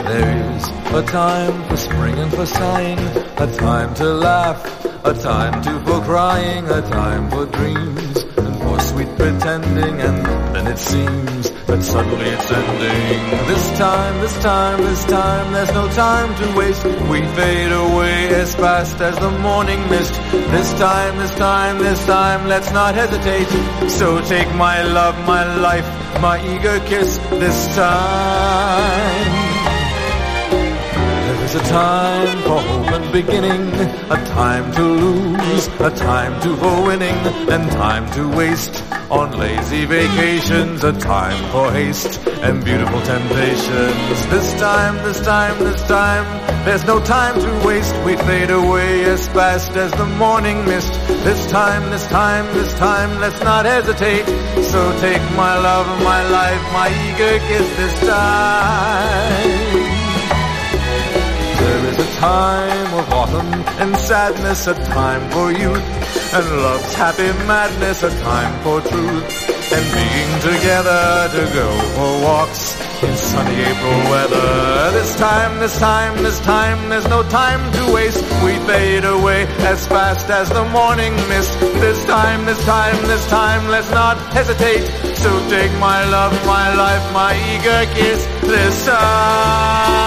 There is a time for spring and for sighing, a time to laugh, a time for crying, a time for dreams and for sweet pretending, and then it seems that suddenly it's ending. This time, there's no time to waste. We fade away as fast as the morning mist. This time, let's not hesitate. So take my love, my life, my eager kiss this time. There is a time for hope and beginning, a time to lose, a time for winning, and time to waste on lazy vacations, a time for haste and beautiful temptations. This time, there's no time to waste. We fade away as fast as the morning mist. This time, let's not hesitate. So take my love, my life, my eager kiss this time. There is a time of autumn and sadness, a time for youth and love's happy madness, a time for truth and being together to go for walks in sunny April weather. This time, there's no time to waste. We fade away as fast as the morning mist. This time, let's not hesitate. So take my love, my life, my eager kiss this time.